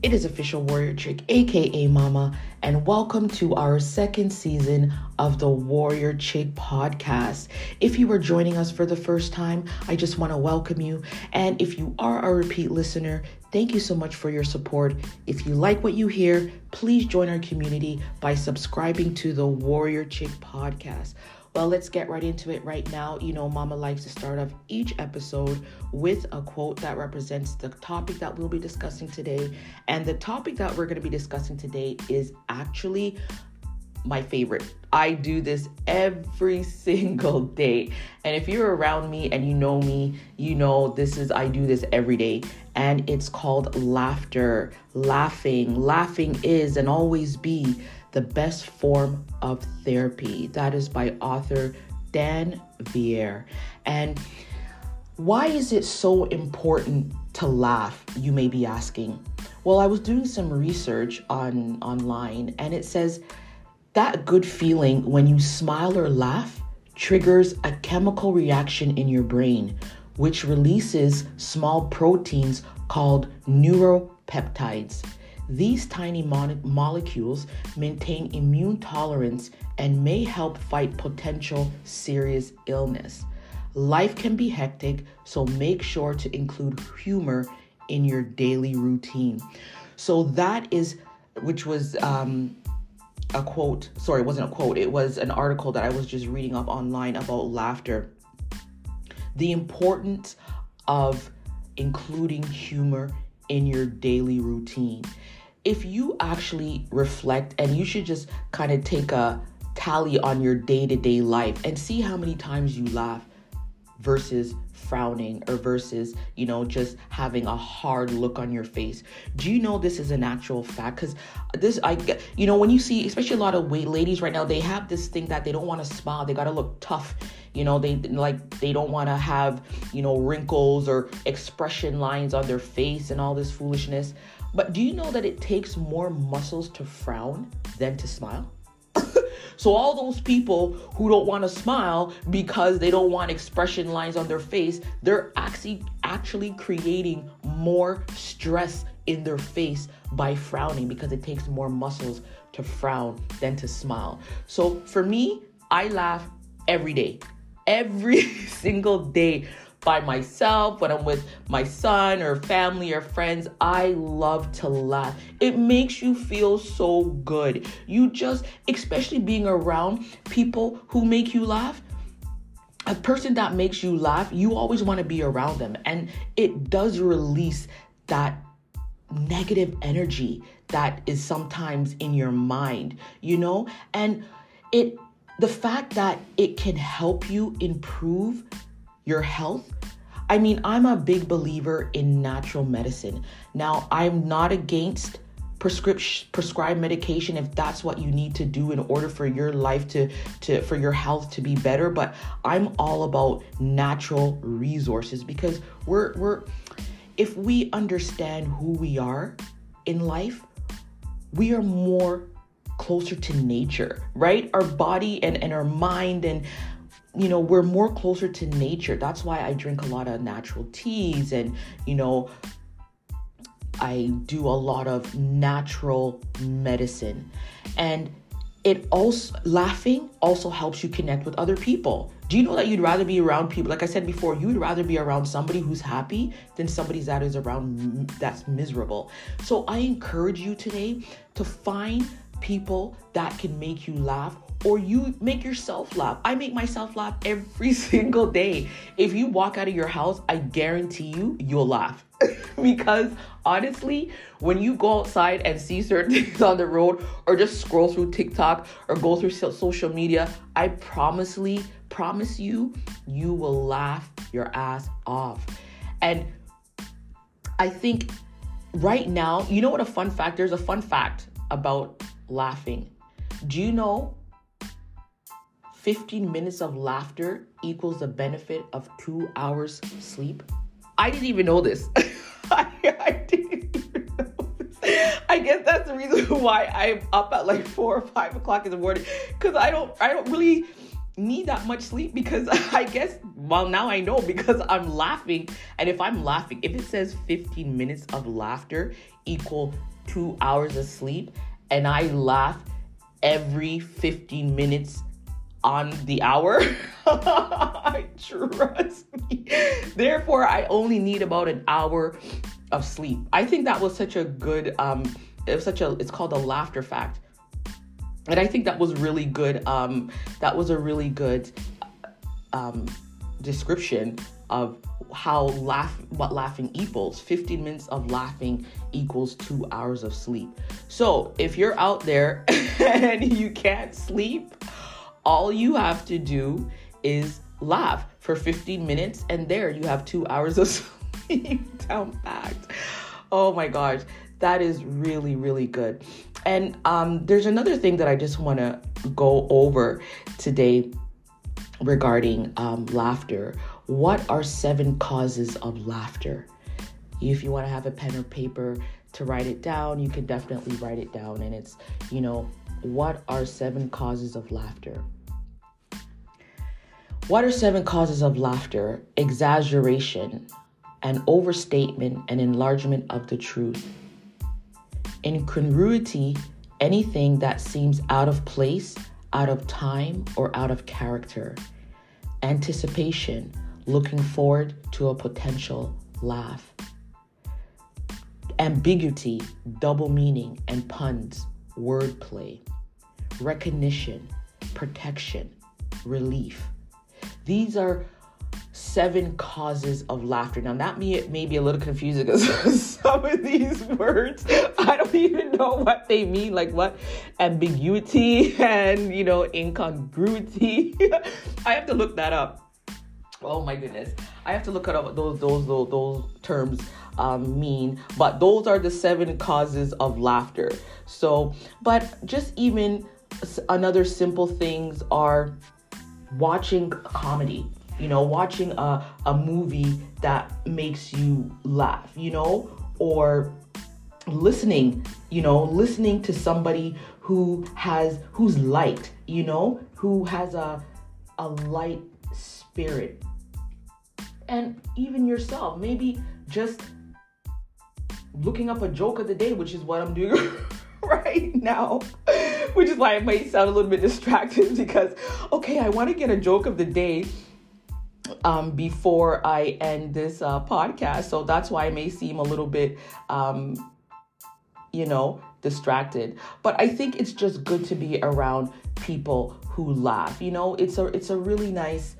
It is official Warrior Chick, aka Mama, and welcome to our second season of the Warrior Chick podcast. If you are joining us for the first time, I just want to welcome you. And if you are a repeat listener, thank you so much for your support. If you like what you hear, please join our community by subscribing to the Warrior Chick podcast. Well, let's get right into it right now. You know, Mama likes to start off each episode with a quote that represents the topic that we'll be discussing today. And the topic that we're going to be discussing today is actually my favorite. I do this every single day. And if you're around me and you know me, you know I do this every day. And it's called laughter. Laughing is and always be the best form of therapy. That is by author Dan Vieira. And why is it so important to laugh, you may be asking? Well, I was doing some research online, and it says that good feeling when you smile or laugh triggers a chemical reaction in your brain, which releases small proteins called neuropeptides. These tiny molecules maintain immune tolerance and may help fight potential serious illness. Life can be hectic, so make sure to include humor in your daily routine. So that is, which was a quote. Sorry, it wasn't a quote. It was an article that I was just reading up online about laughter. The importance of including humor in your daily routine. If you actually reflect, and you should just kind of take a tally on your day-to-day life and see how many times you laugh versus frowning or versus, just having a hard look on your face. Do you know this is an actual fact? Because when you see, especially a lot of ladies right now, they have this thing that they don't want to smile. They got to look tough. They don't want to have, wrinkles or expression lines on their face and all this foolishness. But do you know that it takes more muscles to frown than to smile? So all those people who don't want to smile because they don't want expression lines on their face, they're actually creating more stress in their face by frowning, because it takes more muscles to frown than to smile. So for me, I laugh every day, every single day. By myself, when I'm with my son or family or friends, I love to laugh. It makes you feel so good. Especially being around people who make you laugh, a person that makes you laugh, you always want to be around them. And it does release that negative energy that is sometimes in your mind, and the fact that it can help you improve your health. I mean, I'm a big believer in natural medicine. Now, I'm not against prescribed medication if that's what you need to do in order for your life for your health to be better. But I'm all about natural resources, because if we understand who we are in life, we are more closer to nature, right? Our body and our mind, and we're more closer to nature. That's why I drink a lot of natural teas, and, I do a lot of natural medicine. And laughing also helps you connect with other people. Do you know that you'd rather be around people? Like I said before, you'd rather be around somebody who's happy than somebody that is around that's miserable. So I encourage you today to find people that can make you laugh, or you make yourself laugh. I make myself laugh every single day. If you walk out of your house, I guarantee you'll laugh. Because honestly, when you go outside and see certain things on the road, or just scroll through TikTok or go through social media, I promise you, you will laugh your ass off. And I think right now, you know what there's a fun fact about laughing. Do you know 15 minutes of laughter equals the benefit of 2 hours sleep? I didn't even know this. I didn't even know this. I guess that's the reason why I'm up at like 4 or 5 o'clock in the morning, because I don't really need that much sleep because I guess, well, now I know because I'm laughing. And if I'm laughing, if it says 15 minutes of laughter equal 2 hours of sleep, and I laugh every 15 minutes on the hour, trust me. Therefore, I only need about an hour of sleep. I think that was such a good, it's called a laughter fact. And I think that was really good. That was a really good description of what laughing equals. 15 minutes of laughing equals 2 hours of sleep. So if you're out there and you can't sleep, all you have to do is laugh for 15 minutes, and there you have 2 hours of sleep down packed. Oh my gosh, that is really, really good. And there's another thing that I just want to go over today regarding laughter. What are 7 causes of laughter? If you want to have a pen or paper to write it down, you can definitely write it down. And it's, what are 7 causes of laughter? What are 7 causes of laughter? Exaggeration, an overstatement, an enlargement of the truth. Incongruity, anything that seems out of place, out of time, or out of character. Anticipation, looking forward to a potential laugh. Ambiguity, double meaning and puns, wordplay. Recognition, protection, relief. These are 7 causes of laughter. Now, that may be a little confusing because some of these words, I don't even know what they mean. Like what? Ambiguity and, incongruity. I have to look that up. Oh my goodness. I have to look up what those terms mean. But those are the 7 causes of laughter. So, but just even another simple things are watching comedy. Watching a movie that makes you laugh, or listening to somebody who's light, who has a light spirit. And even yourself, maybe just looking up a joke of the day, which is what I'm doing right now, which is why it might sound a little bit distracted because, okay, I want to get a joke of the day before I end this podcast. So that's why I may seem a little bit, distracted. But I think it's just good to be around people who laugh. It's a really nice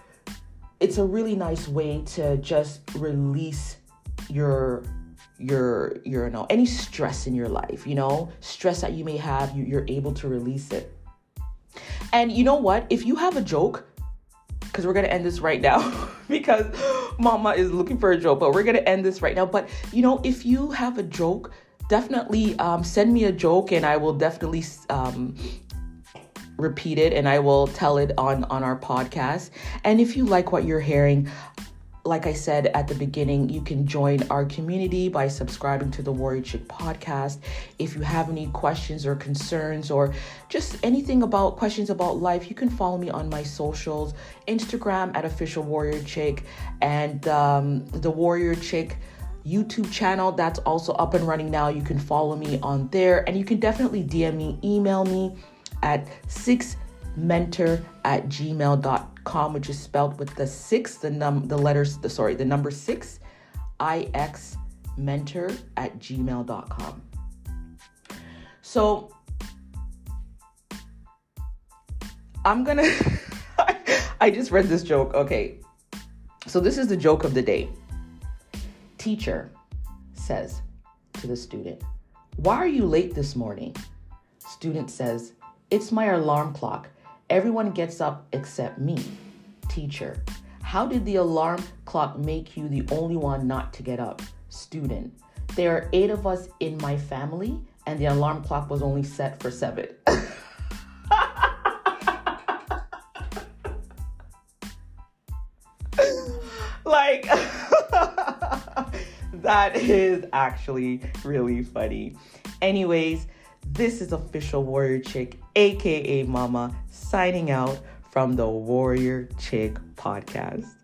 way to just release your any stress in your life, stress that you may have, you're able to release it. And you know what? If you have a joke, because we're going to end this right now because Mama is looking for a joke, but we're going to end this right now. But, if you have a joke, definitely send me a joke and I will definitely repeat it and I will tell it on our podcast. And if you like what you're hearing, like I said at the beginning, you can join our community by subscribing to the Warrior Chick podcast. If you have any questions or concerns or just anything about questions about life, you can follow me on my socials, Instagram at Official Warrior Chick, and the Warrior Chick YouTube channel, that's also up and running now. You can follow me on there, and you can definitely DM me, email me at 6mentor@gmail.com, which is spelled with the 6, the number 6, IX mentor@gmail.com. So I'm gonna, I just read this joke. Okay. So this is the joke of the day. Teacher says to the student, "Why are you late this morning?" Student says, "It's my alarm clock. Everyone gets up except me." Teacher, "How did the alarm clock make you the only one not to get up?" Student, "There are 8 of us in my family and the alarm clock was only set for 7. Like, that is actually really funny. Anyways, this is Official Warrior Chick, aka Mama, signing out from the Warrior Chick podcast.